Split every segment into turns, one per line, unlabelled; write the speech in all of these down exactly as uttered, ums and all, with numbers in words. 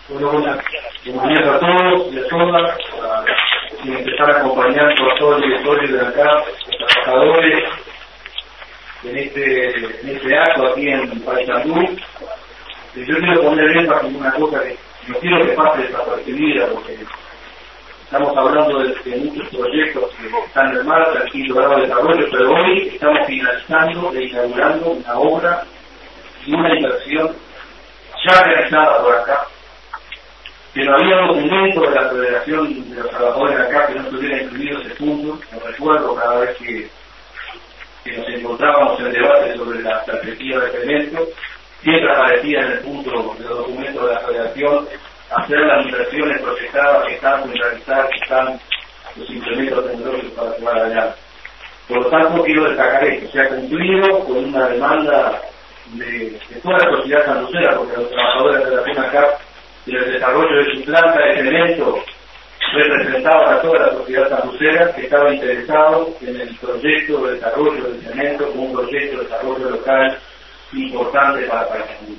Bueno, buenas, bienvenidos a todos y a todas, a quienes están acompañando a todos los directores de acá, los trabajadores, en este, en este acto aquí en Paysandú. Yo quiero poner énfasis en una cosa que no quiero que pase desapercibida, porque estamos hablando de, de muchos proyectos que están en marcha, aquí logrado desarrollo, pero hoy estamos finalizando e inaugurando una obra y una inversión ya realizada por acá, que no había documento de la Federación de los Trabajadores de acá que no estuviera incluido ese punto. Lo recuerdo cada vez que, que nos encontrábamos en debate sobre la perspectiva de este evento, siempre aparecía en el punto de los documentos de la Federación hacer las inversiones proyectadas que están sin realizar, que están los implementos tecnológicos para llevar adelante. Por lo tanto, quiero destacar esto: se ha cumplido con una demanda de, de toda la sociedad sanlucera, porque los trabajadores de la Relación acá y el desarrollo de su planta de cemento representaban a toda la sociedad sanlucera que estaba interesado en el proyecto de desarrollo del cemento como un proyecto de desarrollo local importante para Paysandú.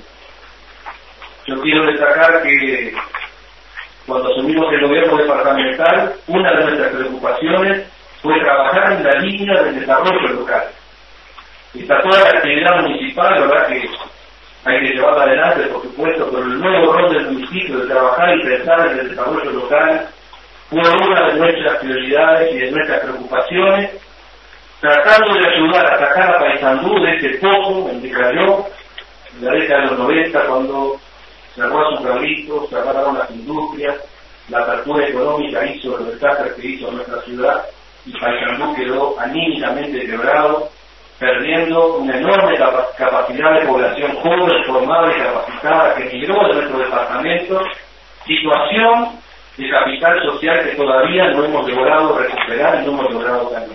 Yo quiero destacar que cuando asumimos el gobierno departamental, una de nuestras preocupaciones fue trabajar en la línea del desarrollo local. Está toda la actividad municipal, la verdad que hay que llevarla adelante, por supuesto, pero el nuevo rol del municipio de trabajar y pensar en el desarrollo local fue una de nuestras prioridades y de nuestras preocupaciones, tratando de ayudar a sacar a Paysandú de ese pozo en que cayó en la década de los noventa, cuando cerró a su cabrito, cerraron las industrias, la apertura económica hizo los desastres que hizo nuestra ciudad, y Paysandú quedó anímicamente quebrado, perdiendo una enorme capa capacidad de población joven, formada y capacitada que migró de nuestro departamento, situación de capital social que todavía no hemos logrado recuperar y no hemos logrado cambiar.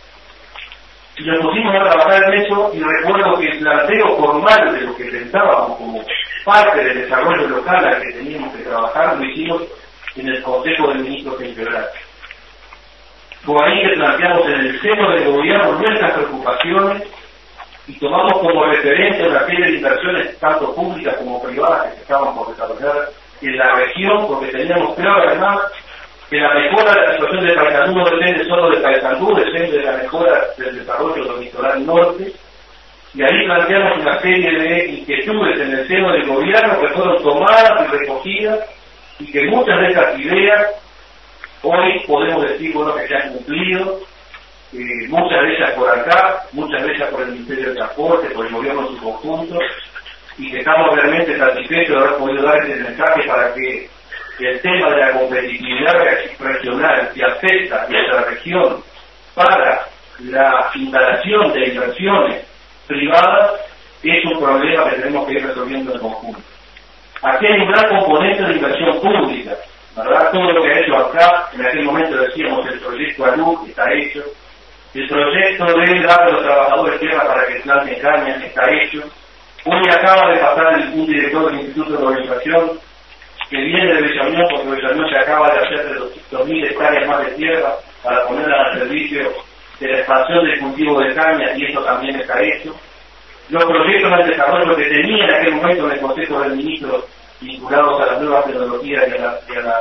Y nos pusimos a trabajar en eso, y recuerdo que el planteo formal de lo que pensábamos como parte del desarrollo local al que teníamos que trabajar lo hicimos en el Consejo de Ministros en febrero. Fue ahí que planteamos en el seno del gobierno nuestras preocupaciones y tomamos como referencia una serie de inversiones tanto públicas como privadas que se estaban por desarrollar en la región, porque teníamos claro además que la mejora de la situación de Paysandú no depende solo de Paysandú, depende de la mejora del desarrollo del litoral norte, y ahí planteamos una serie de inquietudes en el seno del gobierno que fueron tomadas y recogidas, y que muchas de esas ideas hoy podemos decir, bueno, que se han cumplido, eh, muchas de ellas por acá, muchas de ellas por el Ministerio de Transporte, por el gobierno en su conjunto, y que estamos realmente satisfechos de haber podido dar ese mensaje para que el tema de la competitividad regional que afecta a nuestra región para la instalación de inversiones privadas es un problema que tenemos que ir resolviendo en conjunto. Aquí hay un gran componente de inversión pública, ¿verdad? Todo lo que ha hecho acá, en aquel momento decíamos el proyecto ALUC está hecho, el proyecto de dar a los trabajadores tierra para que planten caña está hecho. Hoy acaba de pasar un director del Instituto de Organización que viene de Bellavillón, porque Bellavillón se acaba de hacer de los dos mil hectáreas más de tierra para ponerla al servicio de la expansión del cultivo de caña, y eso también está hecho. Los proyectos de desarrollo que tenía en aquel momento en el Consejo del Ministro vinculados a las nuevas tecnologías y a la, y a la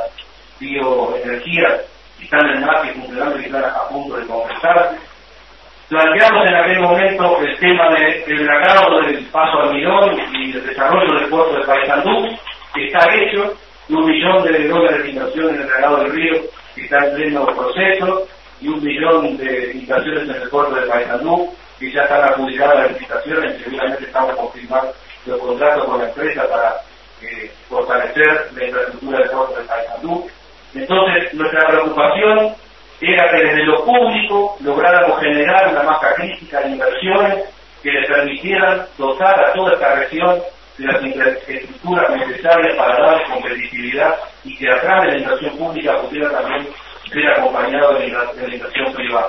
bioenergía están en marcha y funcionando y están a punto de concretarse. Planteamos en aquel momento el tema del dragado del Paso Almirón y el desarrollo del puerto de Paysandú, que está hecho, y un millón de dólares de inversión en el dragado del río que está en pleno proceso, y un millón de inversiones en el puerto de Paysandú que ya están adjudicadas las licitaciones, y seguramente estamos a confirmar los contratos con la empresa para eh, fortalecer la infraestructura del puerto de Paysandú. Entonces, nuestra preocupación era que desde lo público lográramos generar una masa crítica de inversiones que le permitieran dotar a toda esta región de las infraestructuras necesarias para dar competitividad, y que atrás de la inversión pública pudiera también ser acompañado de la, de la inversión privada.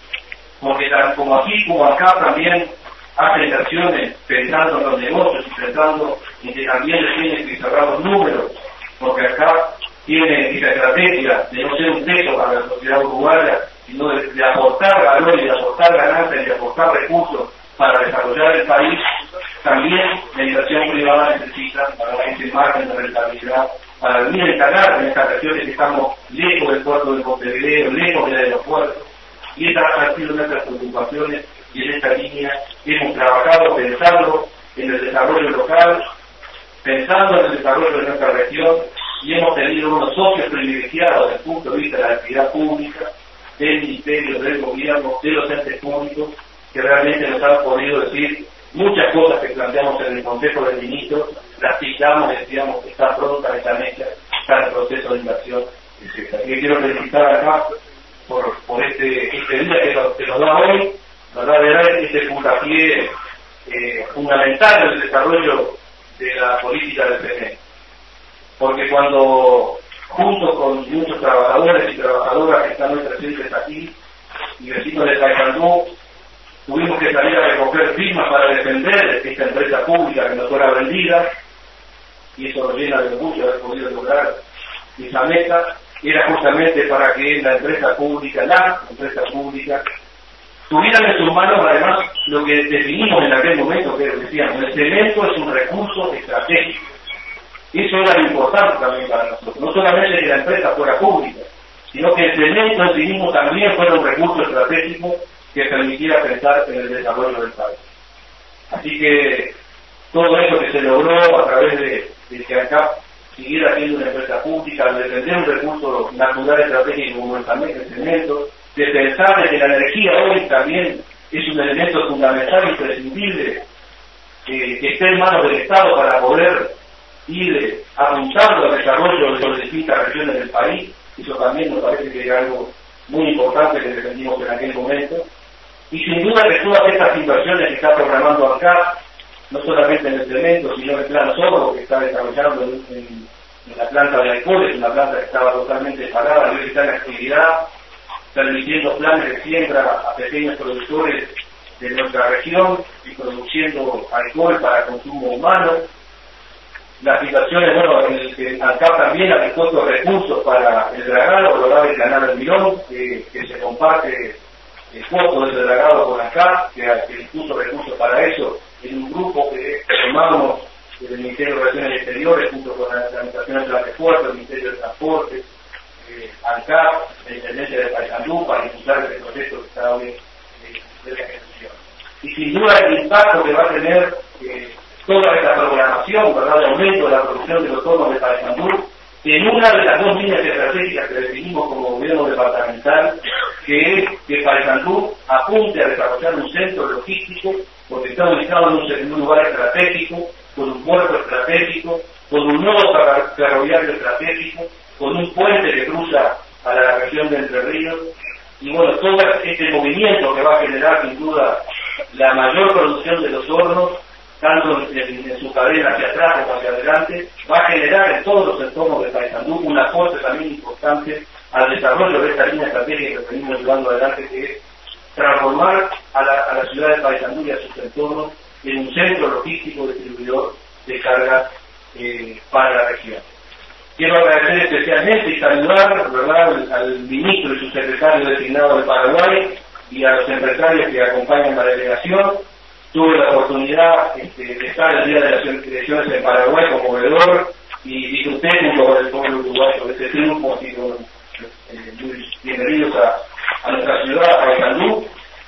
Porque tanto como aquí como acá también hace inversiones pensando en los negocios y pensando en que también le tienen que cerrar los números, porque acá tiene esa estrategia de no ser un peso para la sociedad uruguaya, sino de, de aportar valor y de aportar ganancias y de aportar recursos para desarrollar el país. También la inversión privada necesita para ese margen de rentabilidad para venir a instalar en estas regiones que estamos lejos del puerto de Montevideo, lejos del aeropuerto, y estas han sido nuestras preocupaciones, y en esta línea hemos trabajado pensando en el desarrollo local, pensando en el desarrollo de nuestra región, y hemos tenido unos socios privilegiados desde el punto de vista de la actividad pública, del ministerio, del gobierno, de los entes públicos, que realmente nos han podido decir muchas cosas que planteamos en el Consejo de Ministros, las citamos, decíamos que está pronta esta mesa, está en proceso de inversión, etcétera. Así que quiero felicitar acá por, por este, este día que nos, que nos da hoy, nos da de dar este puntapié eh, fundamental en el desarrollo de la política del P N E. Porque cuando, junto con muchos trabajadores y trabajadoras que están hoy presentes aquí, y vecinos de Paysandú, tuvimos que salir a recoger firmas para defender esta empresa pública que nos fuera vendida, y eso nos llena de orgullo haber podido lograr esa meta. Era justamente para que la empresa pública, la empresa pública, tuvieran en sus manos además lo que definimos en aquel momento, que decíamos, el cemento es un recurso estratégico. Eso era lo importante también para nosotros, no solamente que la empresa fuera pública, sino que el cemento en sí mismo también fuera un recurso estratégico que permitiera pensar en el desarrollo del país. Así que todo eso que se logró a través de, de que acá siguiera siendo una empresa pública, de defender un recurso natural estratégico como el también el cemento, de pensar de que la energía hoy también es un elemento fundamental, imprescindible, eh, que esté en manos del Estado para poder ir apuntando al desarrollo de las distintas regiones del país. Eso también nos parece que es algo muy importante que defendimos en aquel momento. Y sin duda que todas estas inversiones que está programando acá, no solamente en el cemento, sino en el plan Sordo, que está desarrollando en, en, en la planta de alcohol, es una planta que estaba totalmente parada, hoy está en actividad, permitiendo planes de siembra a pequeños productores de nuestra región y produciendo alcohol para consumo humano. Las situaciones, bueno, el, el, acá también ha dispuesto recursos para el dragado, lograr el canal del Mirón, que, que se comparte el costo del dragado con acá, que, que dispuso recursos para eso, en un grupo que formamos del Ministerio de Relaciones Exteriores, junto con la Administración del Transporte, el Ministerio de Transporte, eh, ANCAP, la Intendencia de Paysandú, para impulsar este proyecto que está hoy eh, de la ejecución. Y sin duda el impacto que va a tener eh, toda esta programación, ¿verdad?, de aumento de la producción de los hornos de Paysandú, en una de las dos líneas estratégicas que definimos como gobierno departamental, que es que Paysandú apunte a desarrollar un centro logístico, porque está ubicado en un, en un lugar estratégico, con un puerto estratégico, con un nodo ferroviario estratégico, con un puente que cruza a la región de Entre Ríos, y bueno, todo este movimiento que va a generar sin duda la mayor producción de los hornos, tanto en, en, en su cadena hacia atrás como hacia adelante, va a generar en todos los entornos de Paysandú un aporte también importante al desarrollo de esta línea estratégica que venimos llevando adelante, que es transformar a la, a la ciudad de Paysandú y a sus entornos en un centro logístico distribuidor de cargas eh, para la región. Quiero agradecer especialmente y saludar, ¿verdad?, al, al ministro y su secretario designado de Paraguay y a los empresarios que acompañan la delegación. Tuve la oportunidad este, de estar el día de las elecciones en Paraguay como veedor y disfruté junto con el pueblo uruguayo de este triunfo, así con, eh, muy bienvenidos a, a nuestra ciudad, a Paysandú.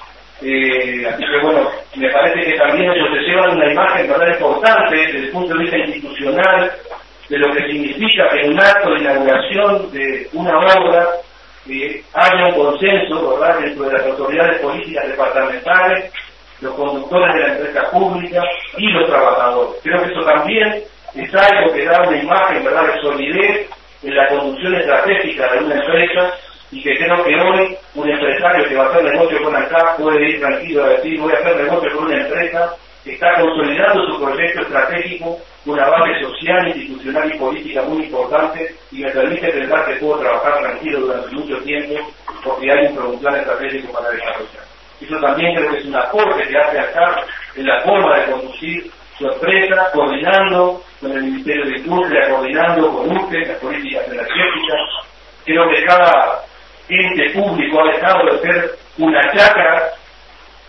Eh, así que bueno, me parece que también ellos se llevan una imagen, ¿verdad?, importante desde el punto de vista institucional de lo que significa que en un acto de inauguración de una obra eh, haya un consenso, ¿verdad?, dentro de las autoridades políticas departamentales, los conductores de la empresa pública y los trabajadores. Creo que eso también es algo que da una imagen, ¿verdad?, de solidez en la conducción estratégica de una empresa, y que creo que hoy un empresario que va a hacer negocio con ANCAP puede ir tranquilo a decir: voy a hacer negocio con una empresa que está consolidando su proyecto estratégico, una base social, institucional y política muy importante, y me permite pensar que puedo trabajar tranquilo durante mucho tiempo porque hay un plan estratégico para desarrollar. Eso también creo que es un aporte que hace ANCAP en la forma de conducir su empresa, coordinando con el Ministerio de Industria, coordinando con U C E, las políticas energéticas. Creo que cada ente público ha dejado de ser una chacra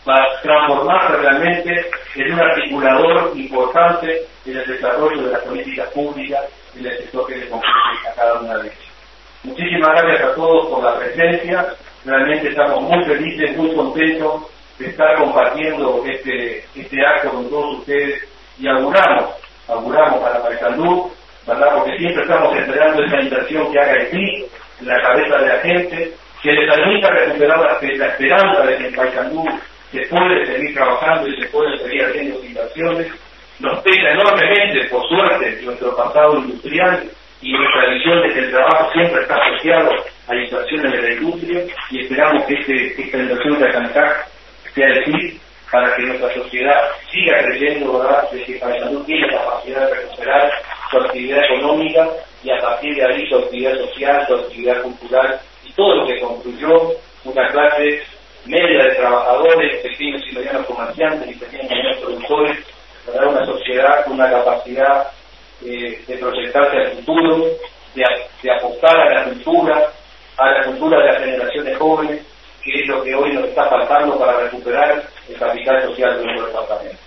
para transformarse realmente en un articulador importante en el desarrollo de las políticas públicas en el sector que le compete a cada una de ellas. Muchísimas gracias a todos por la presencia, realmente estamos muy felices, muy contentos de estar compartiendo este, este acto con todos ustedes y auguramos, auguramos para Paysandú, ¿verdad? Porque siempre estamos esperando esa inversión que haga el clic en la cabeza de la gente, que les permita recuperar la, la esperanza de que en Paysandú se puede seguir trabajando y se puede seguir haciendo inversiones. Nos pesa enormemente, por suerte, nuestro pasado industrial y nuestra visión de que el trabajo siempre está asociado a inversiones de la industria, y esperamos que este, esta inversión de Acancac sea el clic para que nuestra sociedad siga creyendo, ¿verdad?, de que Paysandú tiene capacidad de recuperar su actividad económica y a partir de ahí su actividad social, su actividad cultural y todo lo que construyó una clase media de trabajadores, pequeños y medianos comerciantes y pequeños y medianos productores, para una sociedad con una capacidad eh, de proyectarse al futuro, de, de apostar a la cultura, a la cultura de las generaciones jóvenes, que es lo que hoy nos está faltando para recuperar el capital social de nuestro departamento.